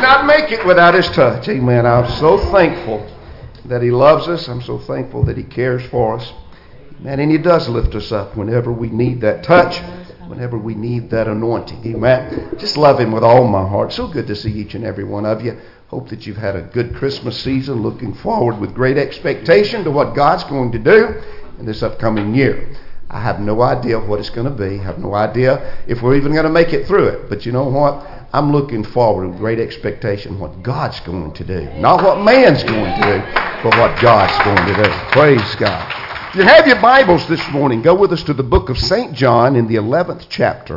not make it without His touch. Amen. I'm so thankful that He loves us. I'm so thankful that He cares for us. Amen. And He does lift us up whenever we need that touch, whenever we need that anointing. Amen. Just love Him with all my heart. So good to see each and every one of you. Hope that you've had a good Christmas season. Looking forward with great expectation to what God's going to do in this upcoming year. I have no idea what it's going to be. I have no idea if we're even going to make it through it. But you know what? I'm looking forward with great expectation what God's going to do. Not what man's going to do, but what God's going to do. Praise God. If you have your Bibles this morning, go with us to the book of St. John in the 11th chapter.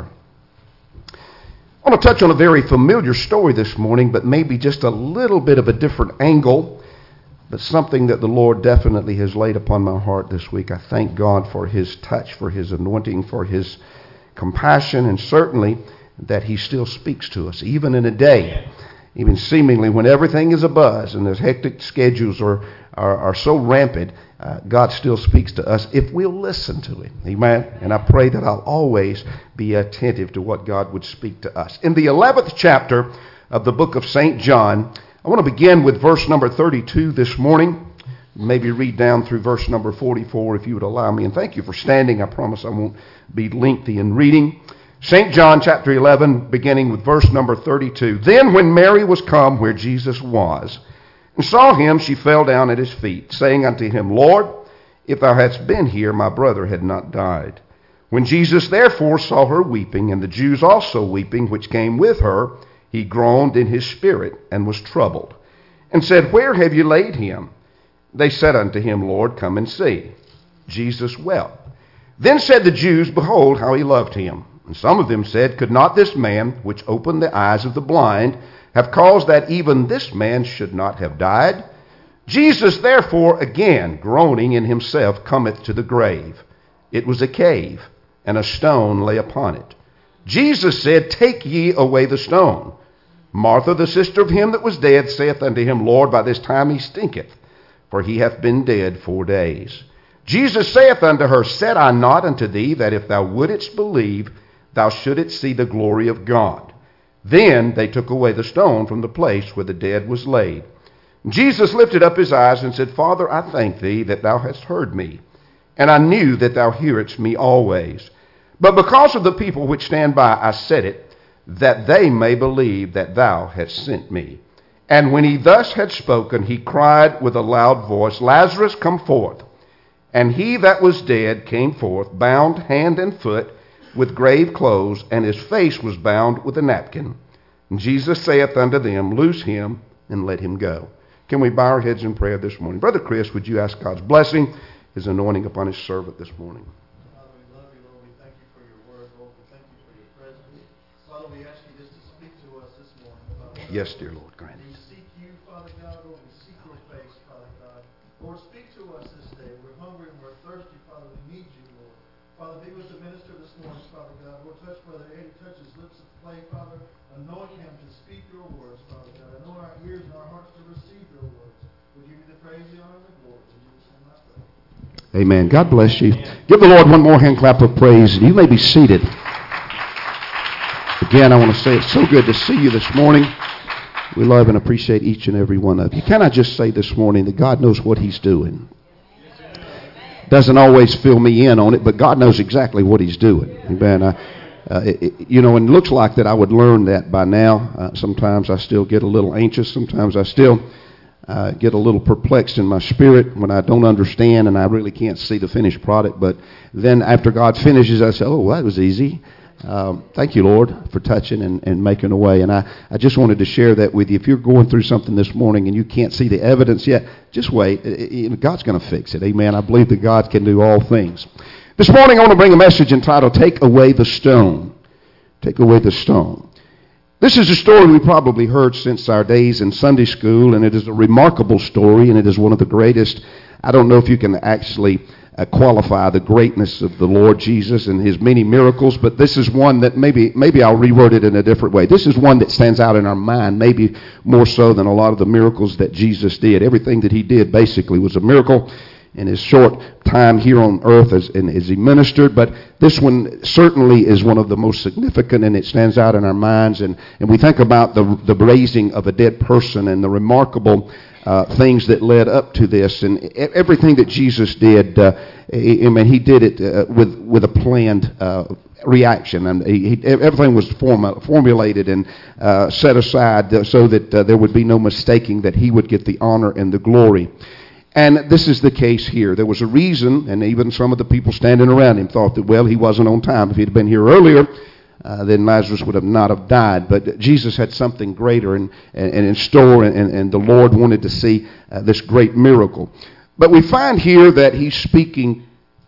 I want to touch on a very familiar story this morning, but maybe just a little bit of a different angle, but something that the Lord definitely has laid upon my heart this week. I thank God for His touch, for His anointing, for His compassion, and certainly that He still speaks to us, even in a day, even seemingly when everything is abuzz and those hectic schedules are so rampant, God still speaks to us if we'll listen to Him. Amen. And I pray that I'll always be attentive to what God would speak to us. In the 11th chapter of the book of St. John, I want to begin with verse number 32 this morning. Maybe read down through verse number 44 if you would allow me. And thank you for standing. I promise I won't be lengthy in reading. St. John chapter 11, beginning with verse number 32. Then when Mary was come where Jesus was, and saw Him, she fell down at His feet, saying unto Him, Lord, if Thou hadst been here, my brother had not died. When Jesus therefore saw her weeping, and the Jews also weeping, which came with her, He groaned in His spirit, and was troubled, and said, Where have you laid Him? They said unto Him, Lord, come and see. Jesus wept. Then said the Jews, Behold, how He loved Him. And some of them said, Could not this man, which opened the eyes of the blind, have caused that even this man should not have died? Jesus therefore, again groaning in himself, cometh to the grave. It was a cave, and a stone lay upon it. Jesus said, Take ye away the stone. Martha, the sister of him that was dead, saith unto Him, Lord, by this time he stinketh, for he hath been dead 4 days. Jesus saith unto her, Said I not unto thee, that if thou wouldest believe, thou shouldest see the glory of God? Then they took away the stone from the place where the dead was laid. Jesus lifted up His eyes and said, Father, I thank Thee that Thou hast heard me, and I knew that Thou hearest me always. But because of the people which stand by, I said it, that they may believe that Thou hast sent me. And when He thus had spoken, He cried with a loud voice, Lazarus, come forth. And he that was dead came forth, bound hand and foot with grave clothes, and his face was bound with a napkin. And Jesus saith unto them, Loose him, and let him go. Can we bow our heads in prayer this morning? Brother Chris, would you ask God's blessing, His anointing upon His servant this morning? Father, we love You, Lord. We thank You for Your word, Lord. We thank You for Your presence. Father, we ask You just to speak to us this morning, Father. Yes, dear Lord, grant We seek You, Father God, Lord. We seek Your face, Father God. Lord, speak to us this day. We're hungry and we're thirsty, Father. We need You, Lord. Father, be with the minister this morning, Father God. Lord, touch Brother Eddie, touch his lips to play, Father. Anoint him to speak Your words, Father God. Anoint our ears and our hearts to receive Your words. We give You the praise, the honor, and the glory. In Jesus' name I pray. Amen. God bless you. Give the Lord one more hand clap of praise. You may be seated. Again, I want to say it's so good to see you this morning. We love and appreciate each and every one of you. Can I just say this morning that God knows what He's doing? Doesn't always fill me in on it, but God knows exactly what He's doing. Amen. And it looks like that I would learn that by now. Sometimes I still get a little anxious. Sometimes I still get a little perplexed in my spirit when I don't understand and I really can't see the finished product. But then after God finishes, I say, oh, that was easy. Thank You, Lord, for touching and making a way. And I just wanted to share that with you. If you're going through something this morning and you can't see the evidence yet, just wait. God's going to fix it. Amen. I believe that God can do all things. This morning I want to bring a message entitled, Take Away the Stone. Take Away the Stone. This is a story we probably heard since our days in Sunday school, and it is a remarkable story, and it is one of the greatest. I don't know if you can actually qualify the greatness of the Lord Jesus and His many miracles, but this is one that maybe I'll reword it in a different way. This is one that stands out in our mind, maybe more so than a lot of the miracles that Jesus did. Everything that He did basically was a miracle. in his short time here on earth as he ministered, but this one certainly is one of the most significant, and it stands out in our minds. And we think about the raising of a dead person and the remarkable things that led up to this, and everything that Jesus did. He did it with a planned reaction, and everything was formulated and set aside so that there would be no mistaking that he would get the honor and the glory. And this is the case here. There was a reason, and even some of the people standing around him thought that, well, he wasn't on time. If he'd been here earlier, then Lazarus would have not have died. But Jesus had something greater and in store, and the Lord wanted to see this great miracle. But we find here that he's speaking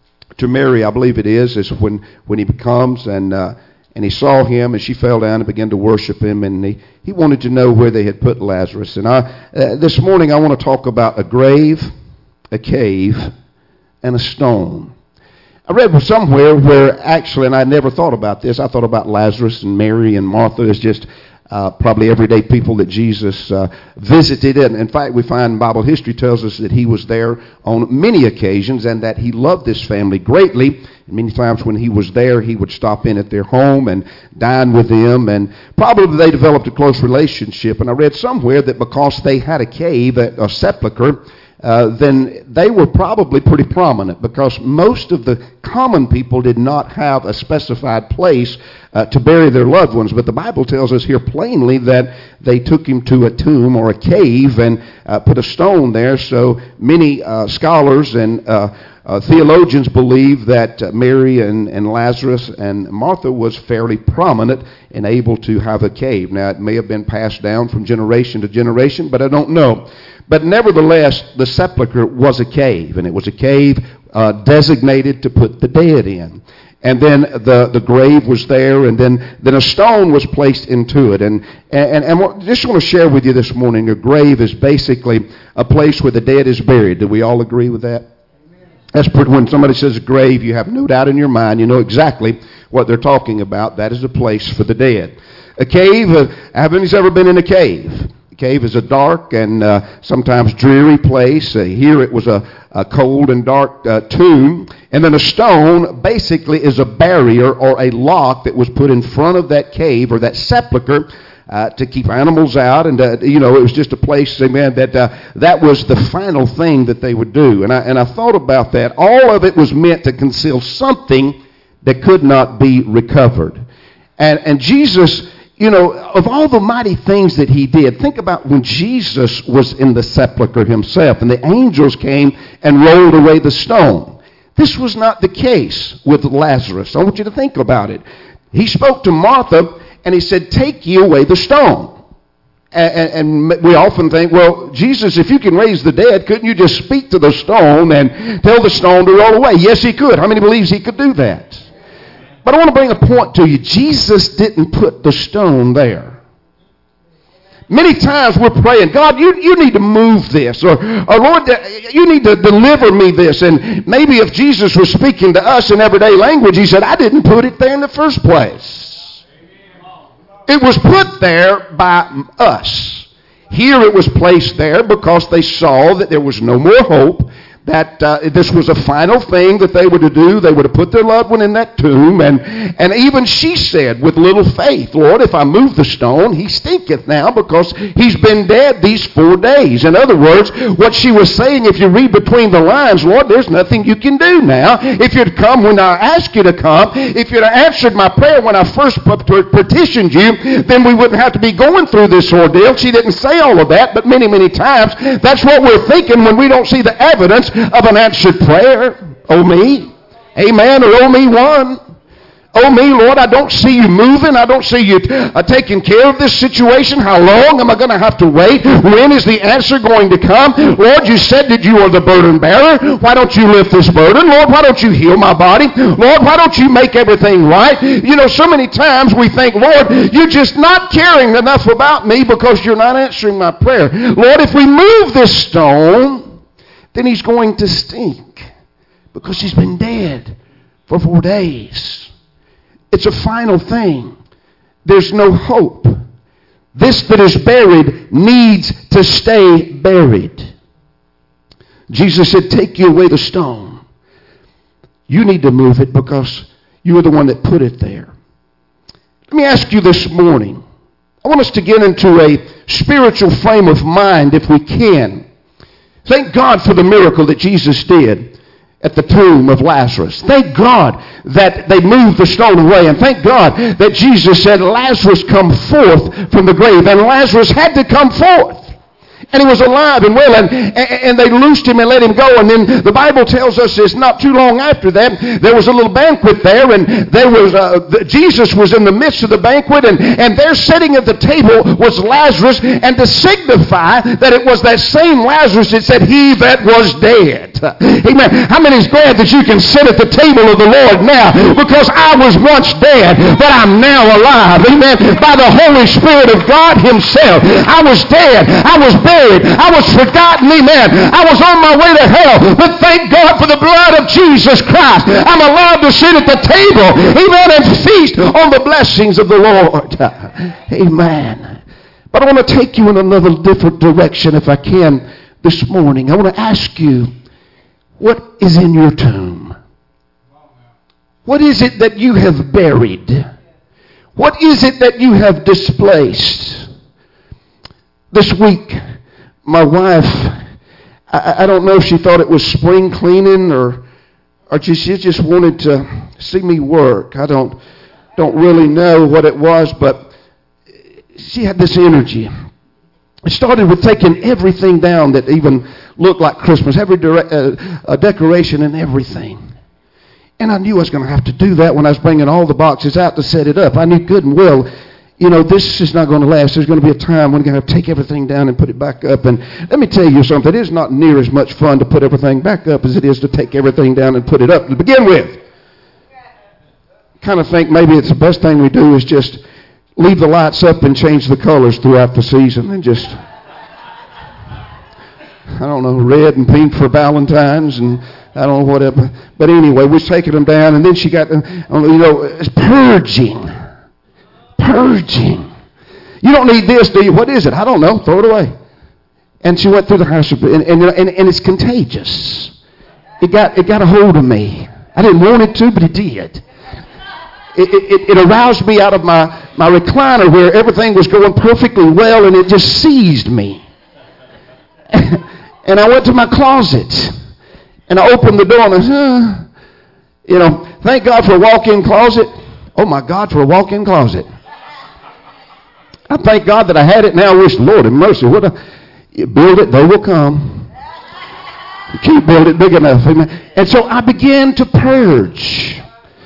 to Mary, I believe it is when he comes, and he saw him, and she fell down and began to worship him, and he wanted to know where they had put Lazarus. And this morning I want to talk about a grave, a cave, and a stone. I read somewhere where actually, and I never thought about this, I thought about Lazarus and Mary and Martha as just probably everyday people that Jesus visited. And in fact, we find Bible history tells us that he was there on many occasions and that he loved this family greatly. And many times when he was there, he would stop in at their home and dine with them. And probably they developed a close relationship. And I read somewhere that because they had a cave, a sepulcher, then they were probably pretty prominent, because most of the common people did not have a specified place to bury their loved ones. But the Bible tells us here plainly that they took him to a tomb or a cave and put a stone there. So many scholars and theologians believe that Mary and Lazarus and Martha was fairly prominent and able to have a cave. Now, it may have been passed down from generation to generation, but I don't know. But nevertheless, the sepulcher was a cave, and it was a cave designated to put the dead in. And then the grave was there, and then a stone was placed into it. And I just want to share with you this morning, a grave is basically a place where the dead is buried. Do we all agree with that? That's pretty, when somebody says a grave, you have no doubt in your mind, you know exactly what they're talking about. That is a place for the dead. A cave, haven't you ever been in a cave? Cave is a dark and sometimes dreary place. Here it was a cold and dark tomb. And then a stone basically is a barrier or a lock that was put in front of that cave or that sepulcher to keep animals out. And, it was just a place, amen, that was the final thing that they would do. And I thought about that. All of it was meant to conceal something that could not be recovered. And Jesus, of all the mighty things that he did, think about when Jesus was in the sepulcher himself and the angels came and rolled away the stone. This was not the case with Lazarus. I want you to think about it. He spoke to Martha and he said, "Take ye away the stone." And we often think, well, Jesus, if you can raise the dead, couldn't you just speak to the stone and tell the stone to roll away? Yes, he could. How many believes he could do that? But I want to bring a point to you. Jesus didn't put the stone there. Many times we're praying, God, you need to move this. Or Lord, you need to deliver me this. And maybe if Jesus was speaking to us in everyday language, he said, I didn't put it there in the first place. It was put there by us. Here it was placed there because they saw that there was no more hope, that this was a final thing that they were to do. They were to put their loved one in that tomb. And even she said with little faith, Lord, if I move the stone, he stinketh now because he's been dead these 4 days. In other words, what she was saying, if you read between the lines, Lord, there's nothing you can do now. If you'd come when I asked you to come, if you'd answered my prayer when I first petitioned you, then we wouldn't have to be going through this ordeal. She didn't say all of that, but many, many times that's what we're thinking when we don't see the evidence of an answered prayer. Oh me, amen, or oh me one. Oh me, Lord, I don't see you moving. I don't see you taking care of this situation. How long am I going to have to wait? When is the answer going to come? Lord, you said that you are the burden bearer. Why don't you lift this burden? Lord, why don't you heal my body? Lord, why don't you make everything right? So many times we think, Lord, you're just not caring enough about me because you're not answering my prayer. Lord, if we move this stone, then he's going to stink because he's been dead for 4 days. It's a final thing. There's no hope. This that is buried needs to stay buried. Jesus said, take you away the stone. You need to move it because you are the one that put it there. Let me ask you this morning. I want us to get into a spiritual frame of mind if we can. Thank God for the miracle that Jesus did at the tomb of Lazarus. Thank God that they moved the stone away. And thank God that Jesus said, Lazarus, come forth from the grave. And Lazarus had to come forth. And he was alive and well, and they loosed him and let him go. And then the Bible tells us it's not too long after that, there was a little banquet there, and there was Jesus was in the midst of the banquet, and there sitting at the table was Lazarus, and to signify that it was that same Lazarus, it said, he that was dead. Amen. How many is glad that you can sit at the table of the Lord now? Because I was once dead, but I'm now alive. Amen. By the Holy Spirit of God himself. I was dead. I was buried. I was forgotten, amen. I was on my way to hell, but thank God for the blood of Jesus Christ. I'm allowed to sit at the table, amen, and feast on the blessings of the Lord. Amen. But I want to take you in another different direction if I can this morning. I want to ask you, what is in your tomb? What is it that you have buried? What is it that you have displaced? This week, my wife, I don't know if she thought it was spring cleaning or she just wanted to see me work. I don't really know what it was, but she had this energy. It started with taking everything down that even looked like Christmas, every decoration and everything. And I knew I was going to have to do that when I was bringing all the boxes out to set it up. I knew good and well, you know, this is not going to last. There's going to be a time when we're going to have to take everything down and put it back up. And let me tell you something. It is not near as much fun to put everything back up as it is to take everything down and put it up to begin with. Kind of think maybe it's the best thing we do is just leave the lights up and change the colors throughout the season and just, I don't know, red and pink for Valentine's and I don't know whatever. But anyway, we're taking them down, and then she got, it's purging. Purging. You don't need this, do you? What is it? I don't know. Throw it away. And she went through the house, and it's contagious. It got a hold of me. I didn't want it to, but it did. It aroused me out of my recliner where everything was going perfectly well, and it just seized me. And I went to my closet. And I opened the door and I said, thank God for a walk-in closet. Oh my God, for a walk-in closet. I thank God that I had it. Now I wish, Lord have mercy. You build it, they will come. You can't build it big enough. Amen. And so I began to purge.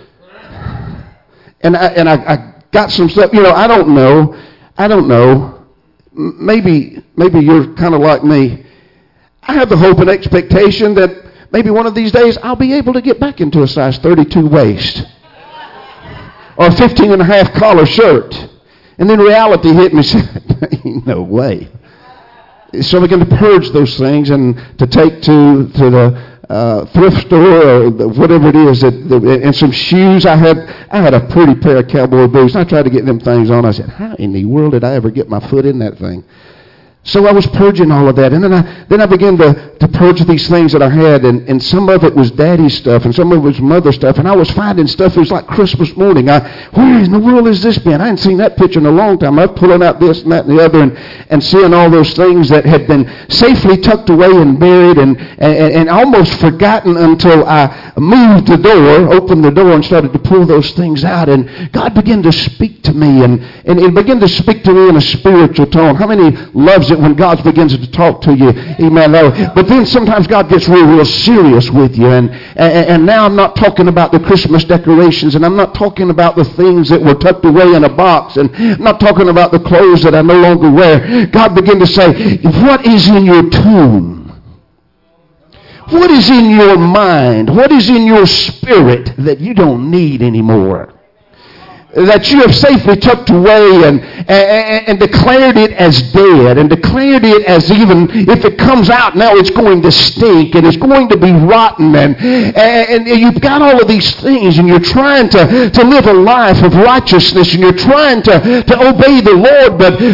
And I got some stuff. I don't know. Maybe you're kind of like me. I have the hope and expectation that maybe one of these days I'll be able to get back into a size 32 waist or a 15 and a half collar shirt. And then reality hit me and said, ain't no way. So I began to purge those things and to take to the thrift store or whatever it is, and some shoes. I had a pretty pair of cowboy boots. I tried to get them things on. I said, how in the world did I ever get my foot in that thing? So I was purging all of that, and then I began to purge these things that I had, and some of it was daddy's stuff, and some of it was mother stuff, and I was finding stuff. It was like Christmas morning. Where in the world has this been? I hadn't seen that picture in a long time. I was pulling out this and that and the other, and seeing all those things that had been safely tucked away and buried, and almost forgotten until I moved the door, opened the door, and started to pull those things out, and God began to speak to me, and it began to speak to me in a spiritual tone. How many loves it when God begins to talk to you? Amen. But then sometimes God gets real serious with you, and now I'm not talking about the Christmas decorations, and I'm not talking about the things that were tucked away in a box, and I'm not talking about the clothes that I no longer wear. God began to say, what is in your tomb? What is in your mind? What is in your spirit that you don't need anymore? That you have safely tucked away and declared it as dead, and declared it as, even if it comes out now, it's going to stink and it's going to be rotten, and you've got all of these things, and you're trying to live a life of righteousness, and you're trying to obey the Lord, but deep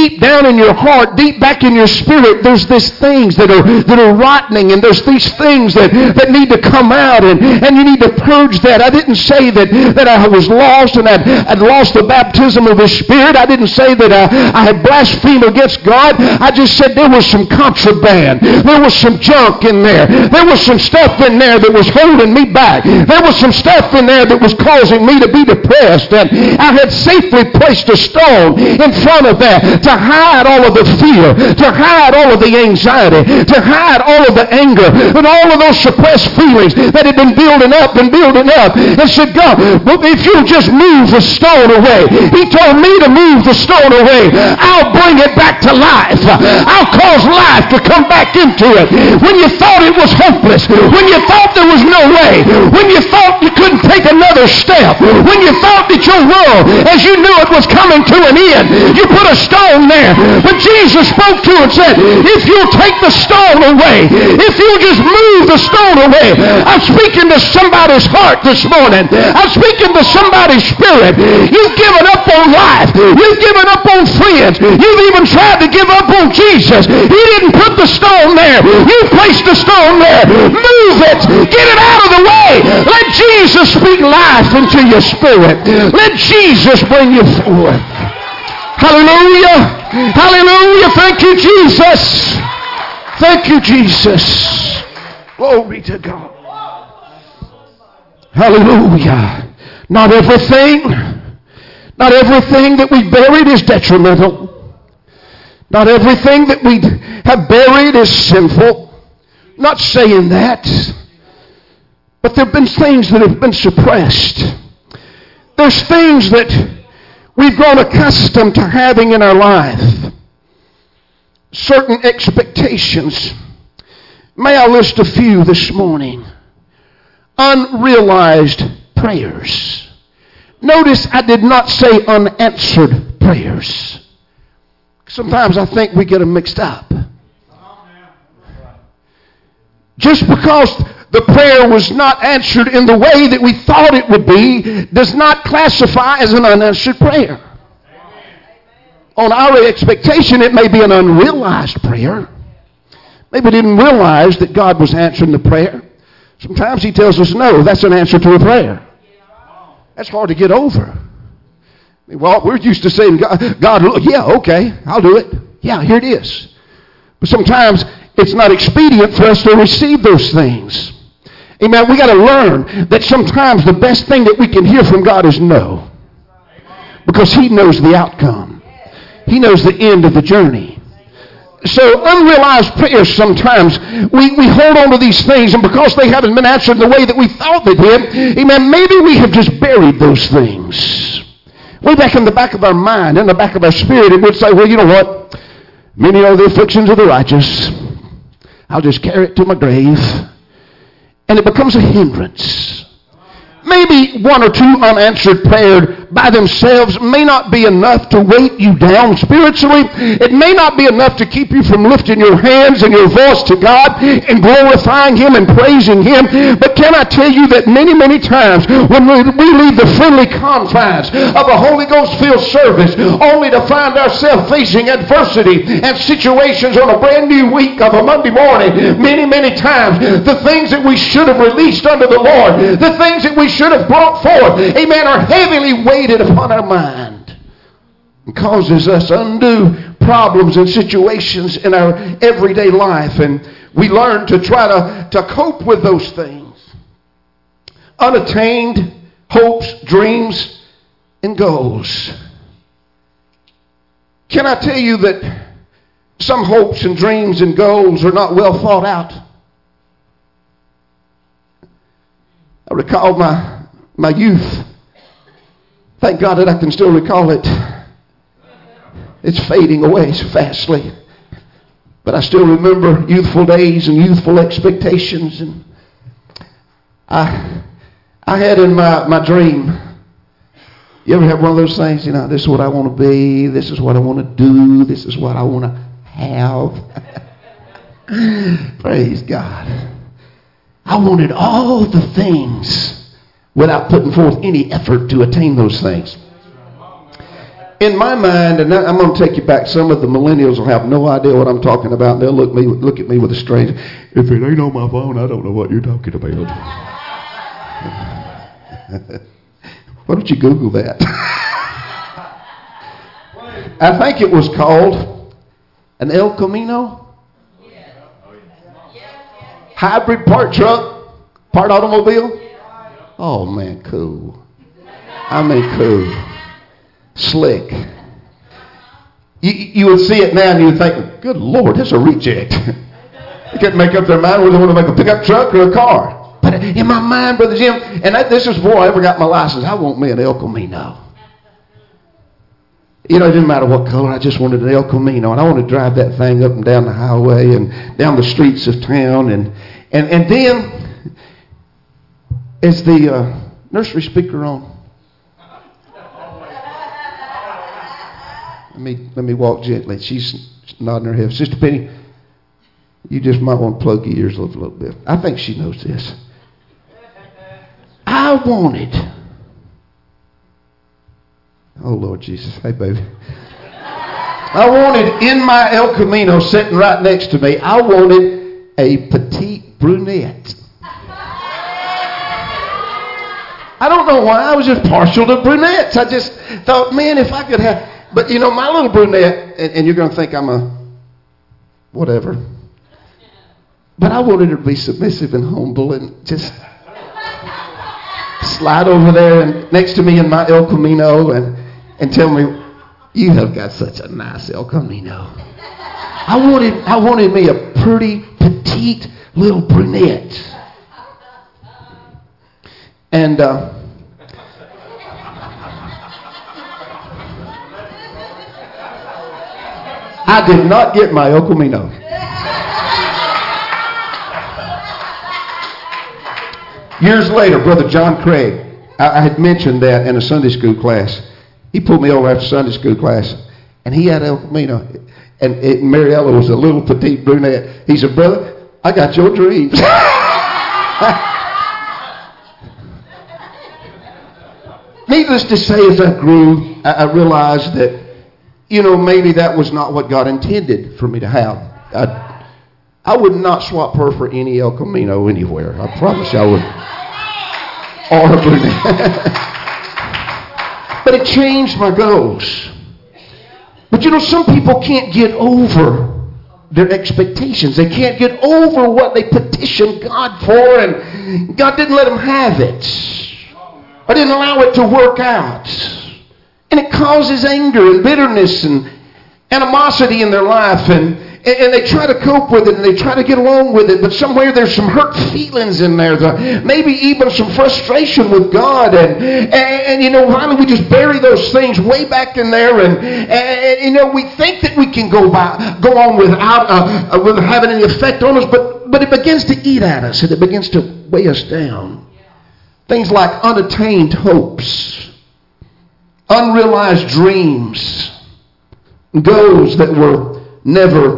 deep down in your heart, deep back in your spirit, there's these things that are rotting, and there's these things that need to come out, and you need to purge that. I didn't say that I was lost and I'd lost the baptism of His Spirit. I didn't say that I had blasphemed against God. I just said there was some contraband. There was some junk in there. There was some stuff in there that was holding me back. There was some stuff in there that was causing me to be depressed. And I had safely placed a stone in front of that to hide all of the fear, to hide all of the anxiety, to hide all of the anger and all of those suppressed feelings that had been building up and building up. And said, God, if you'll just move the stone away. He told me to move the stone away. I'll bring it back to life. I'll cause life to come back into it. When you thought it was hopeless, when you thought there was no way, when you thought you couldn't take another step, when you thought that your world, as you knew it, was coming to an end, you put a stone there. But Jesus spoke to it and said, if you'll take the stone away, if you'll just move the stone away. I'm speaking to somebody's heart this morning. I'm speaking to somebody's spirit. You've given up on life. You've given up on friends. You've even tried to give up on Jesus. He didn't put the stone there. You placed the stone there. Move it. Get it out of the way. Let Jesus speak life into your spirit. Let Jesus bring you forward. Hallelujah. Hallelujah. Thank you, Jesus. Thank you, Jesus. Glory to God. Hallelujah. Not everything that we buried is detrimental. Not everything that we have buried is sinful. Not saying that. But there have been things that have been suppressed. There's things that we've grown accustomed to having in our life. Certain expectations. May I list a few this morning? Unrealized prayers. Notice I did not say unanswered prayers. Sometimes I think we get them mixed up. Just because the prayer was not answered in the way that we thought it would be does not classify as an unanswered prayer. On our expectation, it may be an unrealized prayer. Maybe we didn't realize that God was answering the prayer. Sometimes He tells us, no, that's an answer to a prayer. That's hard to get over. Well, we're used to saying, God, yeah, okay, I'll do it. Yeah, here it is. But sometimes it's not expedient for us to receive those things. Amen. We got to learn that sometimes the best thing that we can hear from God is no. Because He knows the outcome. He knows the end of the journey. So unrealized prayers sometimes, we hold on to these things, and because they haven't been answered the way that we thought they did, amen, maybe we have just buried those things. Way back in the back of our mind, in the back of our spirit, it would say, well, you know what? Many are the afflictions of the righteous. I'll just carry it to my grave. And it becomes a hindrance. Maybe one or two unanswered prayers by themselves may not be enough to weight you down spiritually. It may not be enough to keep you from lifting your hands and your voice to God and glorifying Him and praising Him. But can I tell you that many, many times when we leave the friendly confines of a Holy Ghost-filled service only to find ourselves facing adversity and situations on a brand new week of a Monday morning, many, many times the things that we should have released unto the Lord, the things that we should have brought forth, amen, are heavily weighted upon our mind and causes us undue problems and situations in our everyday life, and we learn to try to cope with those things. Unattained hopes, dreams, and goals. Can I tell you that some hopes and dreams and goals are not well thought out? I recall my youth. Thank God that I can still recall it. It's fading away so fastly. But I still remember youthful days and youthful expectations. And I had in my dream, you ever have one of those things, you know, this is what I want to be, this is what I want to do, this is what I want to have. Praise God. I wanted all the things without putting forth any effort to attain those things. in my mind, and I'm going to take you back, some of the millennials will have no idea what I'm talking about. They'll look at me with a strange, if it ain't on my phone, I don't know what you're talking about. Why don't you Google that? I think it was called an El Camino. Hybrid part truck, part automobile. Oh, man, cool. I mean, cool. Slick. You would see it now and you would think, good Lord, that's a reject. They couldn't make up their mind whether they want to make a pickup truck or a car. But in my mind, Brother Jim, and this is before I ever got my license, I want me an El Camino. You know, it didn't matter what color, I just wanted an El Camino. And I wanted to drive that thing up and down the highway and down the streets of town. And then, is the nursery speaker on? Let me walk gently. She's nodding her head. Sister Penny, you just might want to plug your ears a little bit. I think she knows this. I wanted. Oh, Lord Jesus. Hey, baby. I wanted in my El Camino sitting right next to me, I wanted a petite brunette. I don't know why. I was just partial to brunettes. I just thought, man, if I could have... But, you know, my little brunette, and you're going to think I'm a whatever. But I wanted her to be submissive and humble and just slide over there and next to me in my El Camino and tell me, you have got such a nice El Camino. I wanted me a pretty, petite little brunette. And I did not get my El Camino. Years later, Brother John Craig, I had mentioned that in a Sunday school class. He pulled me over after Sunday school class, and he had El Camino. And Mariella was a little petite brunette. He said, brother, I got your dreams. Needless to say, as I grew, I realized that, you know, maybe that was not what God intended for me to have. I would not swap her for any El Camino anywhere. I promise you I would. Or a brunette. But it changed my goals. But you know, some people can't get over their expectations. They can't get over what they petitioned God for, and God didn't let them have it. Or didn't allow it to work out. And it causes anger and bitterness and animosity in their life, and they try to cope with it, and they try to get along with it, but somewhere there's some hurt feelings in there, maybe even some frustration with God, and you know, finally we just bury those things way back in there, and you know, we think that we can go on without having any effect on us, but it begins to eat at us, and it begins to weigh us down. Things like unattained hopes, unrealized dreams, goals that were never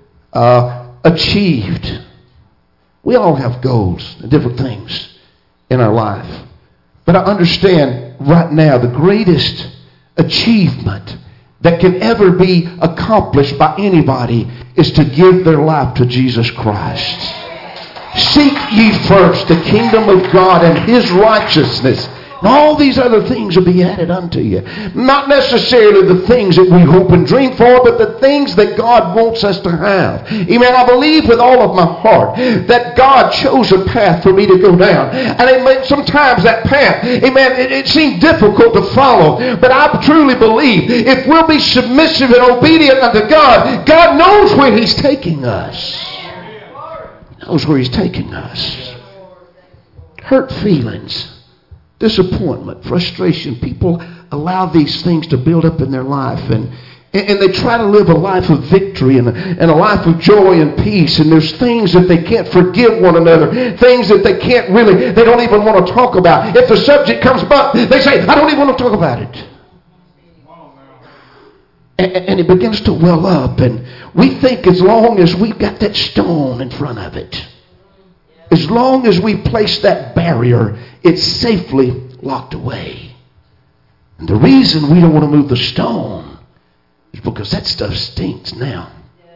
achieved. We all have goals and different things in our life. But I understand right now the greatest achievement that can ever be accomplished by anybody is to give their life to Jesus Christ. Seek ye first the kingdom of God and His righteousness, and all these other things will be added unto you. Not necessarily the things that we hope and dream for, but the things that God wants us to have. Amen. I believe with all of my heart that God chose a path for me to go down. And sometimes that path, amen, it seemed difficult to follow. But I truly believe if we'll be submissive and obedient unto God, God knows where He's taking us. He knows where He's taking us. Hurt feelings, disappointment, frustration. People allow these things to build up in their life, and they try to live a life of victory and a life of joy and peace, and there's things that they can't forgive one another, things that they don't even want to talk about. If the subject comes up, they say, I don't even want to talk about it. And it begins to well up, and we think as long as we've got that stone in front of it, as long as we place that barrier, it's safely locked away. And the reason we don't want to move the stone is because that stuff stinks now.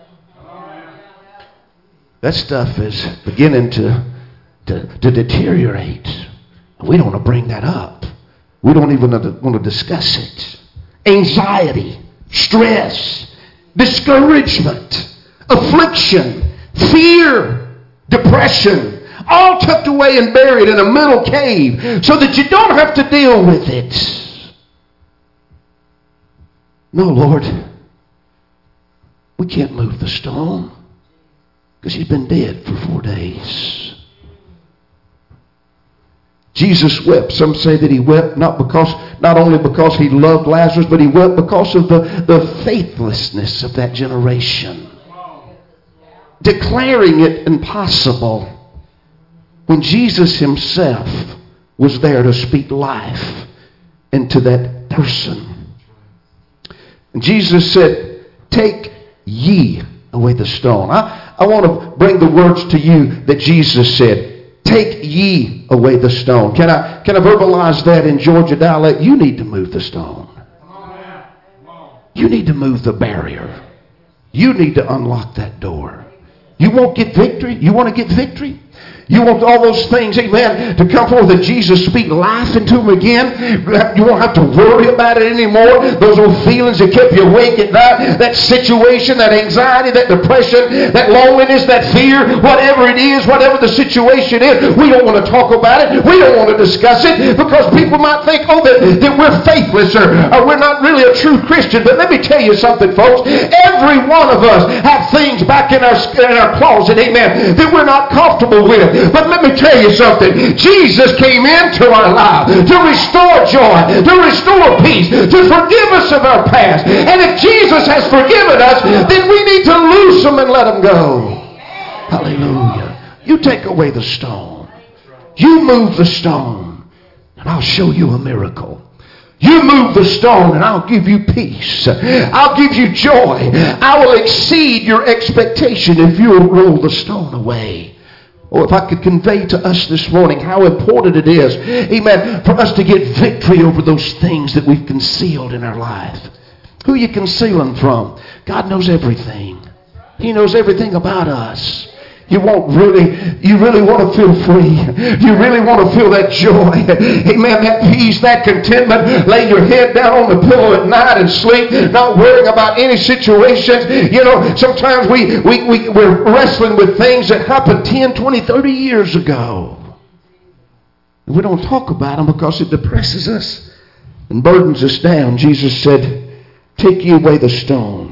That stuff is beginning to deteriorate. We don't want to bring that up. We don't even want to discuss it. Anxiety, stress, discouragement, affliction, fear, depression, all tucked away and buried in a mental cave so that you don't have to deal with it. No, Lord, we can't move the stone because he's been dead for 4 days. Jesus wept. Some say that he wept not only because he loved Lazarus, but he wept because of the faithlessness of that generation. Declaring it impossible when Jesus himself was there to speak life into that person. And Jesus said, take ye away the stone. I want to bring the words to you that Jesus said. Take ye away the stone. Can I verbalize that in Georgia dialect? You need to move the stone. You need to move the barrier. You need to unlock that door. You won't get victory? You want to get victory? You want all those things, amen, to come forth and Jesus speak life into them again. You won't have to worry about it anymore. Those old feelings that kept you awake at night, that situation, that anxiety, that depression, that loneliness, that fear, whatever it is, whatever the situation is, we don't want to talk about it. We don't want to discuss it because people might think, that we're faithless or we're not really a true Christian. But let me tell you something, folks. Every one of us have things back in our closet, amen, that we're not comfortable with. But let me tell you something. Jesus came into our lives to restore joy, to restore peace, to forgive us of our past. And if Jesus has forgiven us, then we need to loose them and let them go. Hallelujah. You take away the stone. You move the stone, and I'll show you a miracle. You move the stone and I'll give you peace. I'll give you joy. I will exceed your expectation if you'll roll the stone away. Oh, if I could convey to us this morning how important it is, amen, for us to get victory over those things that we've concealed in our life. Who are you concealing from? God knows everything. He knows everything about us. You really want to feel free. You really want to feel that joy. Amen. That peace, that contentment. Lay your head down on the pillow at night and sleep, not worrying about any situations. You know, sometimes we're wrestling with things that happened 10, 20, 30 years ago. We don't talk about them because it depresses us and burdens us down. Jesus said, take ye away the stone.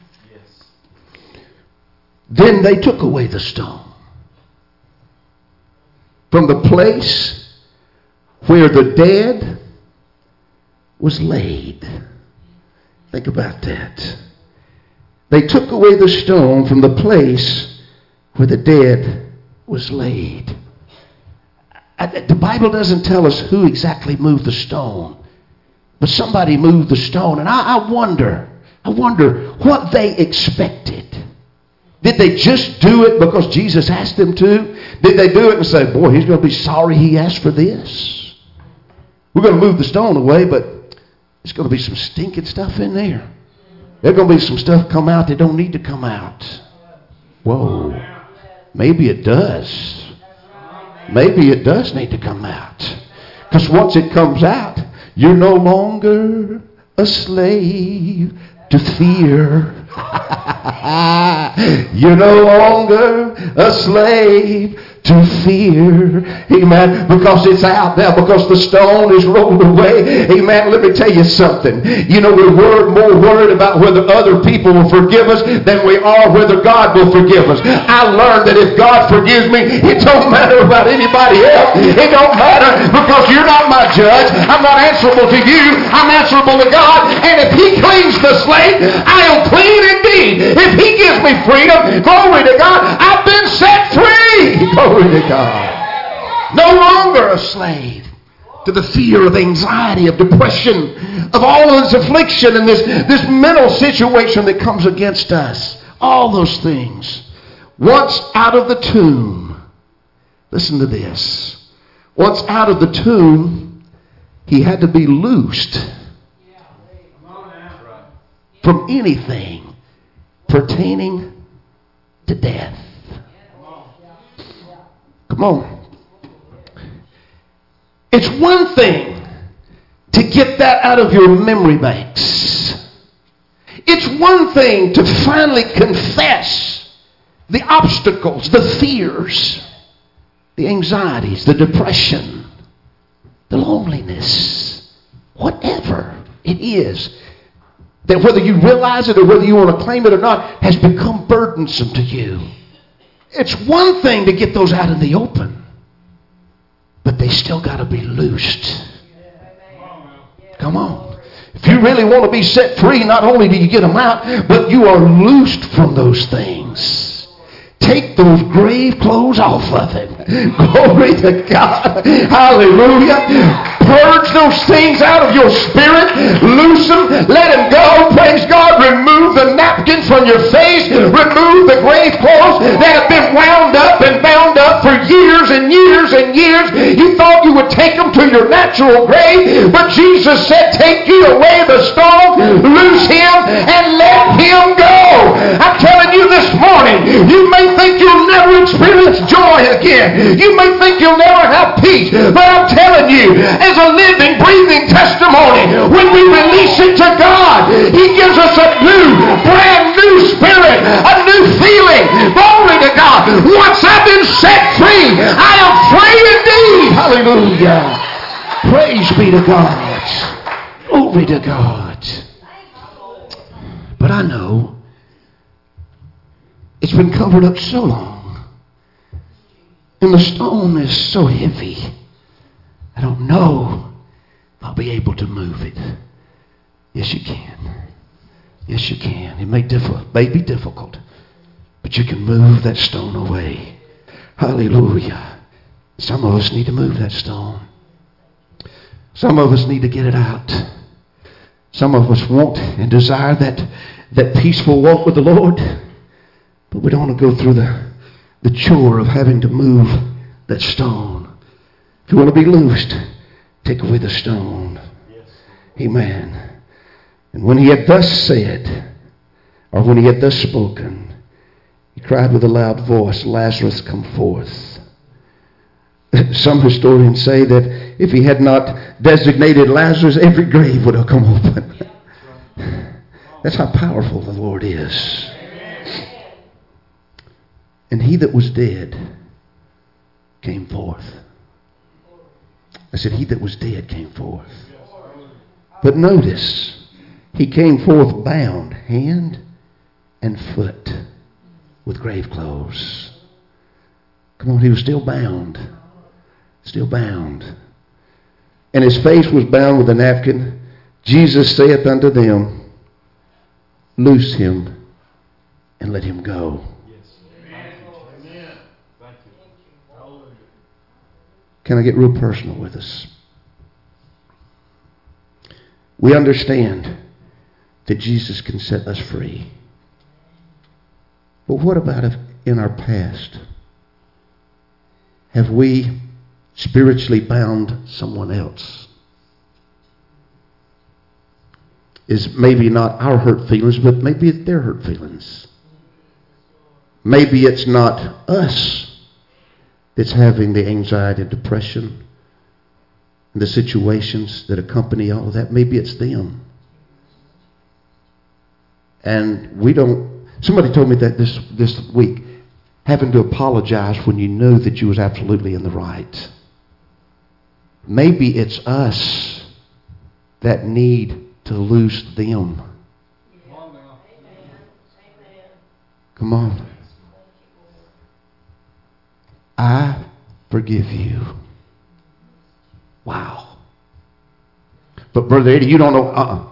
Then they took away the stone from the place where the dead was laid. Think about that. They took away the stone from the place where the dead was laid. The Bible doesn't tell us who exactly moved the stone, but somebody moved the stone. And I wonder what they expected. Did they just do it because Jesus asked them to? Did they do it and say, boy, he's going to be sorry he asked for this? We're going to move the stone away, but there's going to be some stinking stuff in there. There's going to be some stuff come out that don't need to come out. Whoa. Maybe it does. Maybe it does need to come out. Because once it comes out, you're no longer a slave to fear. You're no longer a slave to fear. Amen. Because it's out there. Because the stone is rolled away. Amen. Let me tell you something. You know, we're more worried about whether other people will forgive us than we are whether God will forgive us. I learned that if God forgives me, it don't matter about anybody else. It don't matter because you're not my judge. I'm not answerable to you. I'm answerable to God. And if he cleans the slate, I am clean indeed. If he gives me freedom, glory to God, I've been set free. Glory to God. No longer a slave to the fear of anxiety, of depression, of all this affliction and this mental situation that comes against us. All those things. Once out of the tomb, listen to this. Once out of the tomb, he had to be loosed from anything pertaining to death. Come on. It's one thing to get that out of your memory banks. It's one thing to finally confess the obstacles, the fears, the anxieties, the depression, the loneliness, whatever it is, that whether you realize it or whether you want to claim it or not, has become burdensome to you. It's one thing to get those out in the open, but they still got to be loosed. Come on. If you really want to be set free, not only do you get them out, but you are loosed from those things. Take those grave clothes off of him. Glory to God. Hallelujah. Purge those things out of your spirit. Loose them. Let them go. Praise God. Remove the napkin from your face. Remove the grave clothes that have been wound up and bound up for years and years and years. You thought you would take them to your natural grave, but Jesus said, take you away the stone, loose him, and let him go. I'm telling you this morning, you may think you'll never experience joy again. You may think you'll never have peace, but I'm telling you, as a living, breathing testimony, when we release it to God, he gives us a new, brand new spirit, a new feeling. Glory to God. Once I've been set free, I am free indeed. Hallelujah. Praise be to God. Glory to God. But I know it's been covered up so long, and the stone is so heavy, I don't know if I'll be able to move it. Yes, you can. Yes, you can. It may be difficult, but you can move that stone away. Hallelujah. Some of us need to move that stone. Some of us need to get it out. Some of us want and desire that peaceful walk with the Lord, but we don't want to go through the chore of having to move that stone. If you want to be loosed, take away the stone. Amen. And when he had thus said, or when he had thus spoken, he cried with a loud voice, Lazarus, come forth. Some historians say that if he had not designated Lazarus, every grave would have come open. That's how powerful the Lord is. And he that was dead came forth. I said, he that was dead came forth. But notice, he came forth bound hand and foot with grave clothes. Come on, he was still bound. Still bound. And his face was bound with a napkin. Jesus saith unto them, loose him and let him go. Amen. Thank you. Can I get real personal with us? We understand that Jesus can set us free. But what about if in our past have we spiritually bound someone else? Is maybe not our hurt feelings, but maybe it's their hurt feelings. Maybe it's not us that's having the anxiety and depression and the situations that accompany all of that. Maybe it's them. And we don't. Somebody told me that this week, having to apologize when you know that you was absolutely in the right. Maybe it's us that need to loose them. Come on. I forgive you. Wow. But Brother Eddie, you don't know.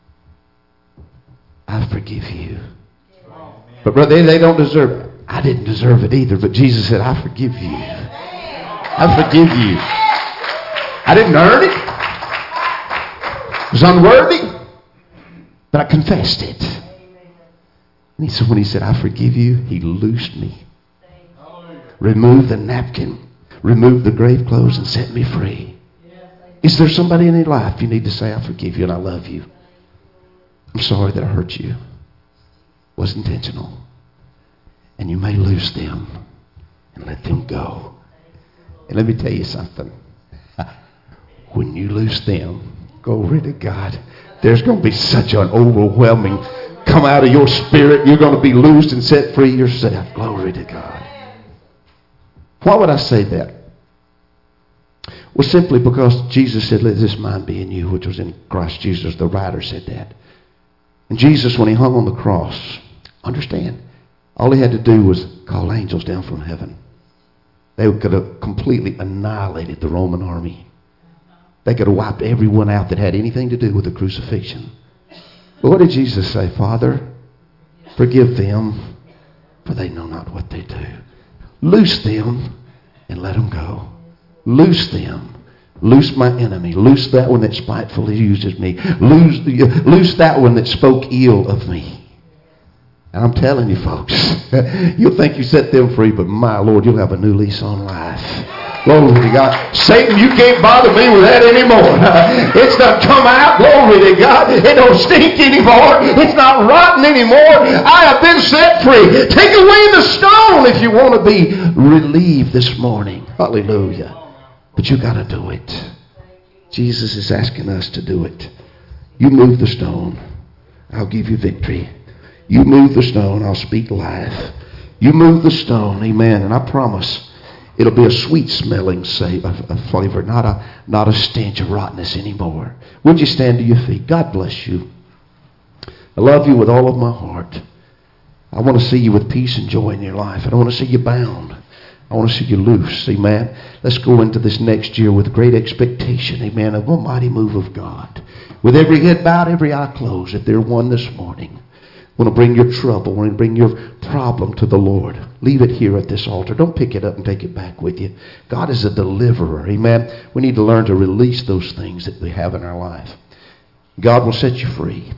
I forgive you. But Brother Eddie, they don't deserve it. I didn't deserve it either, but Jesus said, I forgive you. I forgive you. I didn't earn it. It was unworthy, but I confessed it. And he said, when he said, I forgive you, he loosed me. Removed the napkin, removed the grave clothes, and set me free. Is there somebody in your life you need to say, I forgive you and I love you? I'm sorry that I hurt you. It was intentional. And you may lose them and let them go. And let me tell you something. When you lose them, glory to God, there's going to be such an overwhelming come out of your spirit. You're going to be loosed and set free yourself. Glory to God. Why would I say that? Well, simply because Jesus said, let this mind be in you, which was in Christ Jesus. The writer said that. And Jesus, when he hung on the cross, understand, all he had to do was call angels down from heaven. They could have completely annihilated the Roman army. They could have wiped everyone out that had anything to do with the crucifixion. But what did Jesus say? Father, forgive them, for they know not what they do. Loose them and let them go. Loose them. Loose my enemy. Loose that one that spitefully uses me. Loose that one that spoke ill of me. And I'm telling you, folks, you'll think you set them free, but my Lord, you'll have a new lease on life. Glory to God. Satan, you can't bother me with that anymore. It's not come out. Glory to God. It don't stink anymore. It's not rotten anymore. I have been set free. Take away the stone if you want to be relieved this morning. Hallelujah. But you got to do it. Jesus is asking us to do it. You move the stone, I'll give you victory. You move the stone, I'll speak life. You move the stone, amen. And I promise it'll be a sweet smelling flavor, not a stench of rottenness anymore. Would you stand to your feet? God bless you. I love you with all of my heart. I want to see you with peace and joy in your life. I don't want to see you bound. I want to see you loose, amen. Let's go into this next year with great expectation, amen, of a mighty move of God. With every head bowed, every eye closed, if there's one this morning, want to bring your trouble, want to bring your problem to the Lord. Leave it here at this altar. Don't pick it up and take it back with you. God is a deliverer, amen. We need to learn to release those things that we have in our life. God will set you free.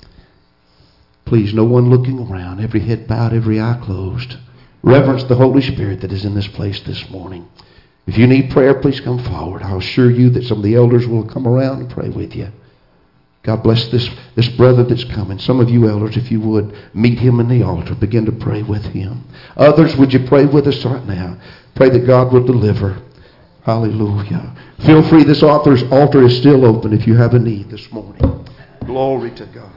Please, no one looking around, every head bowed, every eye closed. Reverence the Holy Spirit that is in this place this morning. If you need prayer, please come forward. I'll assure you that some of the elders will come around and pray with you. God bless this brother that's coming. Some of you elders, if you would, meet him in the altar. Begin to pray with him. Others, would you pray with us right now? Pray that God will deliver. Hallelujah. Feel free. This altar is still open if you have a need this morning. Glory to God.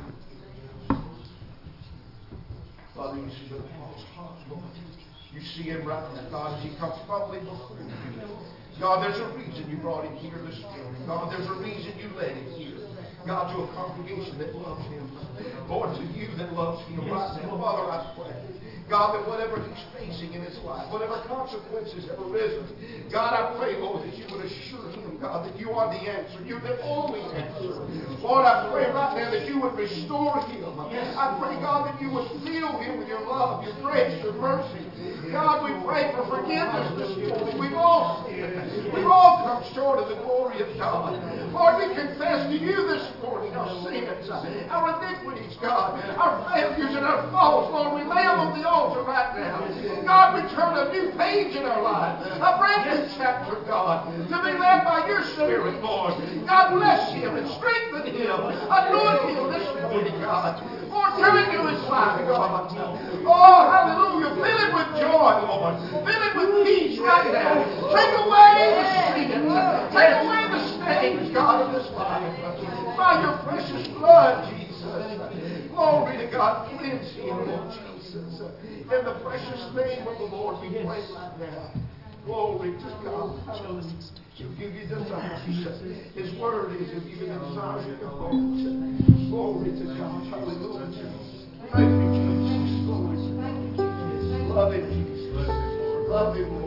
Father, you see Brother Paul's heart, Lord. You see him right now, God, as he comes probably before you. God, there's a reason you brought him here this morning. God, there's a reason you led him here. God, to a congregation that loves him. Lord, to you that loves him right now. Father, I pray, God, that whatever he's facing in his life, whatever consequences have arisen, God, I pray, Lord, that you would assure him, God, that you are the answer. You're the only answer. Lord, I pray right now that you would restore him. I pray, God, that you would fill him with your love, your grace, your mercy. God, we pray for forgiveness this morning. We've all sinned. We've all come short of the glory of God. Lord, we confess to you this morning our sins, our iniquities, God, our failures and our faults. Lord, we lay them on the altar right now. God, we turn a new page in our life, a brand new chapter, God, to be led by your Spirit, Lord. God, bless him and strengthen him. Anoint him this morning, God. Lord, turn into his life, God. Oh, hallelujah. Fill it with joy, Lord. Fill it with peace right now. Take away the sins. Take away the stains, God, of this life. By your precious blood, Jesus. Glory to God. Cleanse him, Lord Jesus. In the precious name of the Lord, we pray right now. Glory to God. Hallelujah. He'll give you desires. His word is he'll give you the desires of your heart. Glory to God. Hallelujah. Thank you, Jesus. Glory to God. Love him, Jesus. Love him.